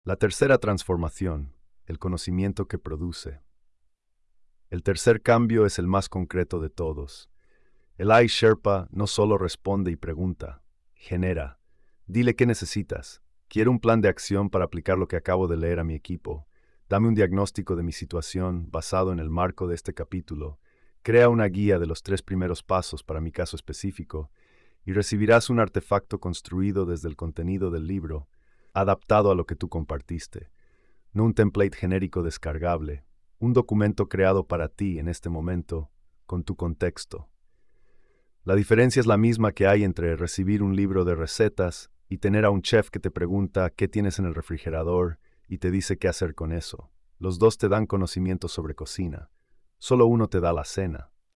La tercera transformación, el conocimiento que produce. El tercer cambio es el más concreto de todos. El iSherpa no solo responde y pregunta, genera. Dile qué necesitas. Quiero un plan de acción para aplicar lo que acabo de leer a mi equipo. Dame un diagnóstico de mi situación basado en el marco de este capítulo. Crea una guía de los 3 primeros pasos para mi caso específico y recibirás un artefacto construido desde el contenido del libro, adaptado a lo que tú compartiste. No un template genérico descargable, un documento creado para ti en este momento, con tu contexto. La diferencia es la misma que hay entre recibir un libro de recetas y tener a un chef que te pregunta qué tienes en el refrigerador y te dice qué hacer con eso. Los dos te dan conocimiento sobre cocina. Solo uno te da la cena.